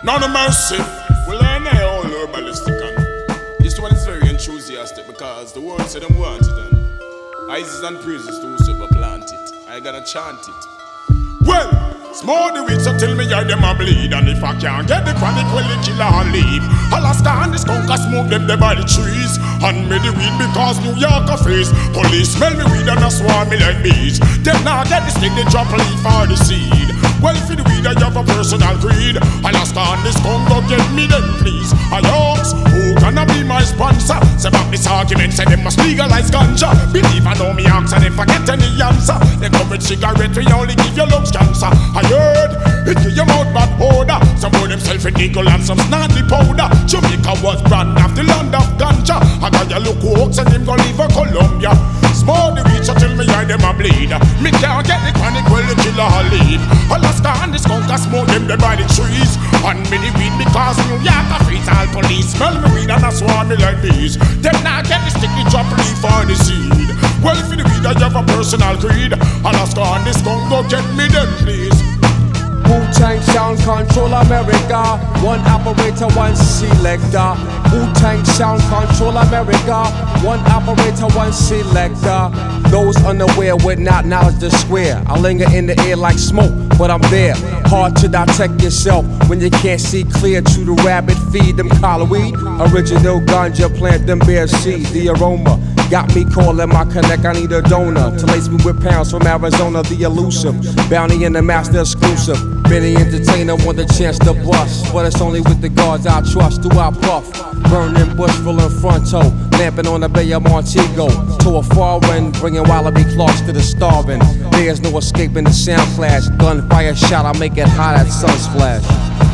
None of mercy. We learn now all herbalistic and this one is very enthusiastic because the world said them want it and Isis and praises to whosoever plant it. I gotta chant it. Well, small the weeds so tell me I them a bleed. And if I can't get the chronic, well the killer I'll leave. Alaska and the skunk a smoke them there by the trees. And me the weed because New York a freeze. Police smell me weed and a swarm me like bees. Them now get the stick, they drop a leaf or the seed. Well, for the weed I have a personal greed. Alaska and the skunk go get me them please. I hope who gonna be my sponsor? Say back this argument, say they must legalize ganja. Believe I know me ask and if I get any answer. They come with cigarette, we only give you lungs cancer. I heard it give your mouth bad odor. Some boy themself in nickel and some snarly powder. Jamaica was brand of the land of ganja. I got you look hawks and him go leave a Colombia. Small the reach till me eye them a bleed. Me can't get the chronic, well the killer I leave. Alaska and the skunk a smoke them there by the trees. And me the weed because New York a freeze. All police smell me weed and a swarm me like bees. Them now get the sticky drop leaf for the seed. Well for the weed I have a personal greed. Alaska and the skunk go get me them please. Wu-Tang sound control America. One operator, one selector. Wu-Tang sound control America. One operator, one selector. Those unaware would not knowledge the square. I linger in the air like smoke, but I'm there. Hard to detect yourself when you can't see clear. To the rabbit, feed them collar weed. Original ganja, plant them bare seed. The aroma got me calling my connect. I need a donor to lace me with pounds from Arizona. The elusive bounty and the master exclusive. Many entertainer want the chance to bust, but it's only with the guards I trust. Do I puff? Burning bush full in fronto, lamping on the Bay of Montego. To a far wind, bringing Wallaby Clarks to the starving. There's no escaping the sound clash. Gunfire shot, I make it hot at sunsplash.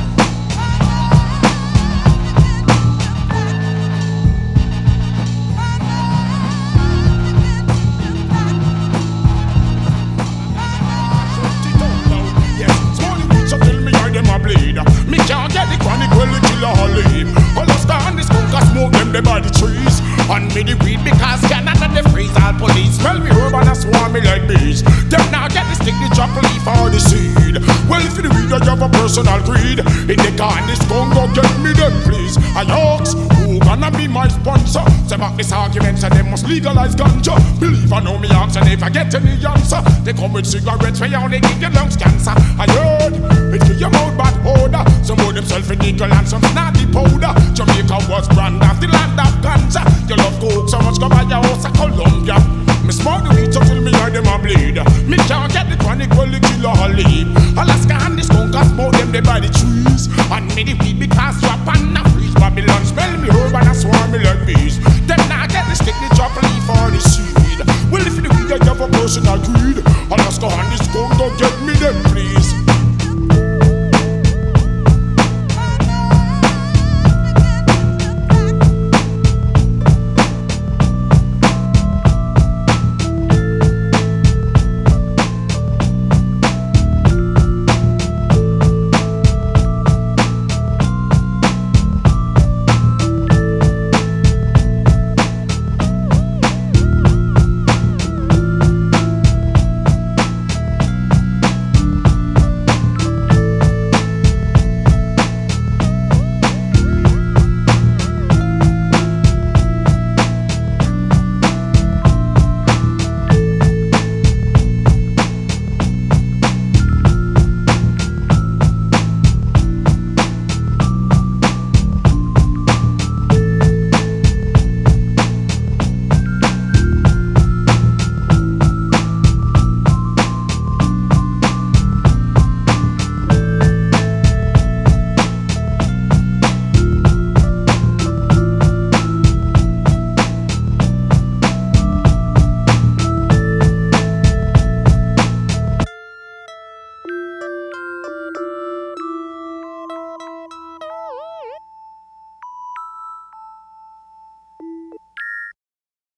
Me can't get the chronic, well the killer I'll leave. Alaska and the skunk a smoke them there by the trees. And me the weed because Canada the freeze. All police smell me herb and a swarm me like bees. Them now get the stick, the drop leaf or the seed. Well for the weed I have a personal greed. In the car and the skunk go get me them please. I ask who gonna be my sponsor? Say back this argument and they must legalize ganja. Believe I know me ask and if I get any answer. They come with cigarettes we only give you lungs cancer. I heard it give your mouth bad odor. Some boy themself in nickel and some snarly powder. Jamaica was brand of the land of ganja. You love coke so much go buy your house a Colombia. Me smoke the weed so till me eye them a bleed. Me can't get the chronic, well the killer I leave. Alaska and the skunk a smoke them there by the trees. And me the weed because drop and a freeze. Babylon smell me herb